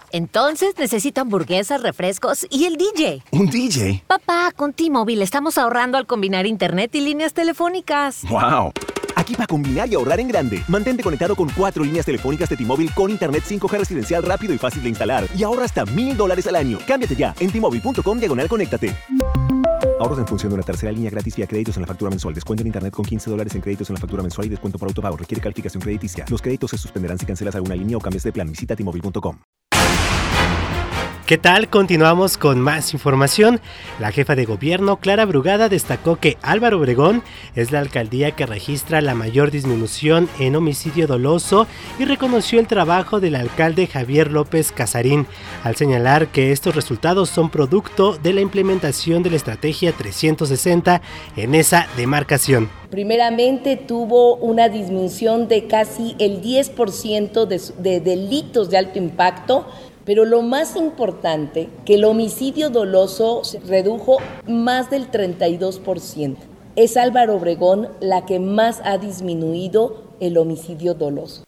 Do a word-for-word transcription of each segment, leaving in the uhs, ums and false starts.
Entonces necesito hamburguesas, refrescos y el D J. ¿Un D J? Papá, con T-Mobile estamos ahorrando al combinar internet y líneas telefónicas. ¡Wow! Aquí para combinar y ahorrar en grande. Mantente conectado con cuatro líneas telefónicas de T-Mobile con internet cinco G residencial rápido y fácil de instalar. Y ahorra hasta mil dólares al año. Cámbiate ya en T-Mobile punto com diagonal conéctate. Ahorros en función de una tercera línea gratis vía créditos en la factura mensual. Descuento en internet con quince dólares en créditos en la factura mensual y descuento por autopago. Requiere calificación crediticia. Los créditos se suspenderán si cancelas alguna línea o cambias de plan. Visita T Mobile punto com. ¿Qué tal? Continuamos con más información. La jefa de gobierno, Clara Brugada, destacó que Álvaro Obregón es la alcaldía que registra la mayor disminución en homicidio doloso y reconoció el trabajo del alcalde Javier López Casarín, al señalar que estos resultados son producto de la implementación de la estrategia trescientos sesenta en esa demarcación. Primeramente tuvo una disminución de casi el diez por ciento de, de delitos de alto impacto, pero lo más importante, que el homicidio doloso se redujo más del treinta y dos por ciento. Es Álvaro Obregón la que más ha disminuido el homicidio doloso.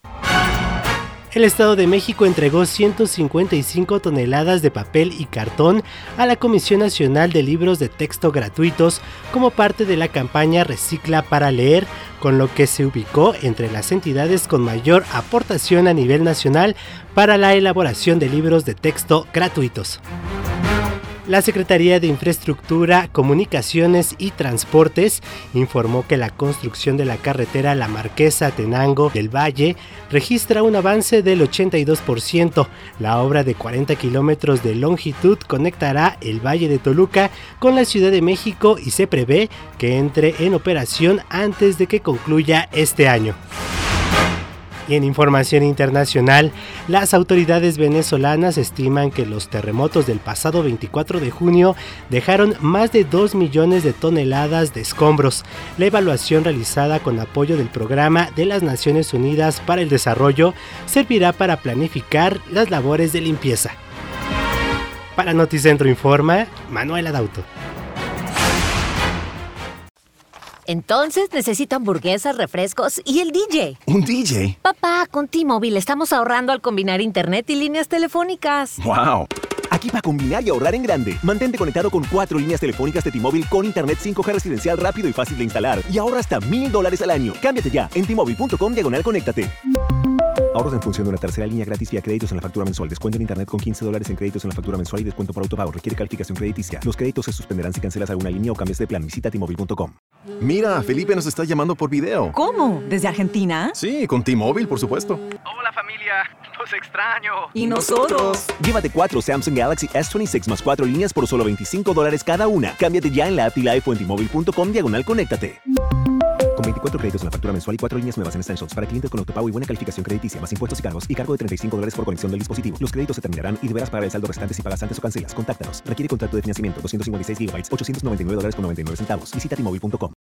El Estado de México entregó ciento cincuenta y cinco toneladas de papel y cartón a la Comisión Nacional de Libros de Texto Gratuitos como parte de la campaña Recicla para Leer, con lo que se ubicó entre las entidades con mayor aportación a nivel nacional para la elaboración de libros de texto gratuitos. La Secretaría de Infraestructura, Comunicaciones y Transportes informó que la construcción de la carretera La Marquesa-Tenango del Valle registra un avance del ochenta y dos por ciento. La obra de cuarenta kilómetros de longitud conectará el Valle de Toluca con la Ciudad de México y se prevé que entre en operación antes de que concluya este año. Y en información internacional, las autoridades venezolanas estiman que los terremotos del pasado veinticuatro de junio dejaron más de dos millones de toneladas de escombros. La evaluación realizada con apoyo del Programa de las Naciones Unidas para el Desarrollo servirá para planificar las labores de limpieza. Para Noticentro Informa, Manuela Dauto. Entonces necesito hamburguesas, refrescos y el D J. ¿Un D J? Papá, con T-Mobile estamos ahorrando al combinar internet y líneas telefónicas. ¡Wow! Aquí para combinar y ahorrar en grande. Mantente conectado con cuatro líneas telefónicas de T-Mobile con internet cinco G residencial rápido y fácil de instalar. Y ahorra hasta mil dólares al año. Cámbiate ya en T Mobile punto com diagonal conéctate. Ahorros en función de una tercera línea gratis vía créditos en la factura mensual. Descuento en internet con quince dólares en créditos en la factura mensual y descuento por autopago. Requiere calificación crediticia. Los créditos se suspenderán si cancelas alguna línea o cambias de plan. Visita T Mobile punto com. Mira, Felipe nos está llamando por video. ¿Cómo? ¿Desde Argentina? Sí, con T-Mobile, por supuesto. Hola familia, los extraño. ¿Y nosotros? Llévate cuatro Samsung Galaxy S veintiséis más cuatro líneas por solo veinticinco dólares cada una. Cámbiate ya en la app T-Life o en T Mobile punto com diagonal conéctate. Con veinticuatro créditos en la factura mensual y cuatro líneas nuevas en Essentials para clientes con autopago y buena calificación crediticia, más impuestos y cargos y cargo de treinta y cinco dólares por conexión del dispositivo. Los créditos se terminarán y deberás pagar el saldo restante si pagas antes o cancelas. Contáctanos. Requiere contrato de financiamiento doscientos cincuenta y seis gigabytes, ochocientos noventa y nueve dólares con noventa y nueve centavos. Visita T Mobile punto com.